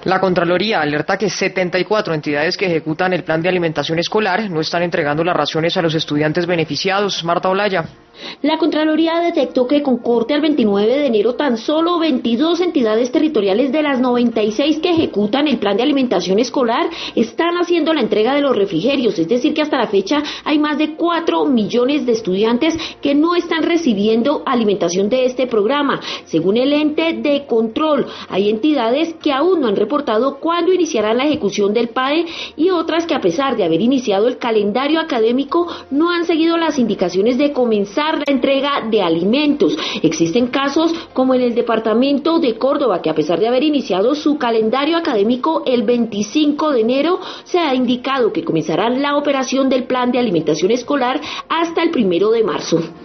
La Contraloría alerta que 74 entidades que ejecutan el plan de alimentación escolar no están entregando las raciones a los estudiantes beneficiados. Marta Olaya. La Contraloría detectó que con corte al 29 de enero tan solo 22 entidades territoriales de las 96 que ejecutan el plan de alimentación escolar están haciendo la entrega de los refrigerios, es decir que hasta la fecha hay más de 4 millones de estudiantes que no están recibiendo alimentación de este programa. Según el ente de control, hay entidades que aún no han reportado cuándo iniciarán la ejecución del PAE y otras que a pesar de haber iniciado el calendario académico no han seguido las indicaciones de comenzar la entrega de alimentos. Existen casos como en el departamento de Córdoba, que a pesar de haber iniciado su calendario académico el 25 de enero, se ha indicado que comenzarán la operación del plan de alimentación escolar hasta el 1 de marzo.